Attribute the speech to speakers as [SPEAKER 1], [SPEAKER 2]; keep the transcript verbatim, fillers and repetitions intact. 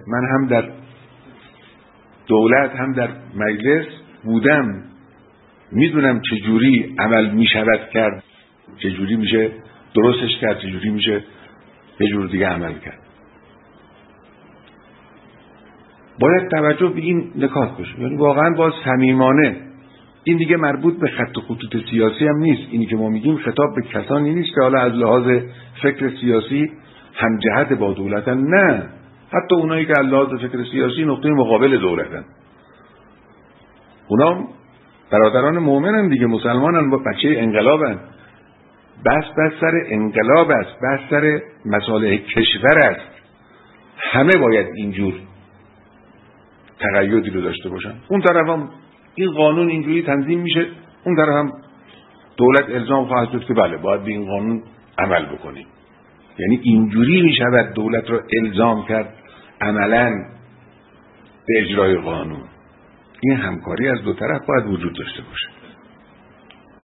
[SPEAKER 1] من هم در دولت هم در مجلس بودم، میدونم چجوری عمل میشود کرد، چجوری میشه درستش کرد، چجوری میشه یه جور دیگه عمل کرد. باید توجه به این نکات بشه، یعنی واقعا با صمیمانه. این دیگه مربوط به خط و خطوط سیاسی هم نیست. اینی که ما میگیم خطاب به کسانی نیست که حالا از لحاظ فکر سیاسی همجهت با دولتن، نه، حتی اونایی که از لحاظ فکر سیاسی نقطه مقابل دولتن، اونا برادران مؤمنن دیگه، مسلمانن، با بچه انقلابن. بس بس سر انقلاب است، بس سر مصالح کشور است. همه باید اینجور تقیدی رو داشته باشن. اون طرف هم این قانون اینجوری تنظیم میشه، اون طرف هم دولت الزام خواهد شد که بله باید به این قانون عمل بکنیم. یعنی اینجوری میشود دولت رو الزام کرد عملاً به اجرای قانون. این همکاری از دو طرف باید وجود داشته باشه.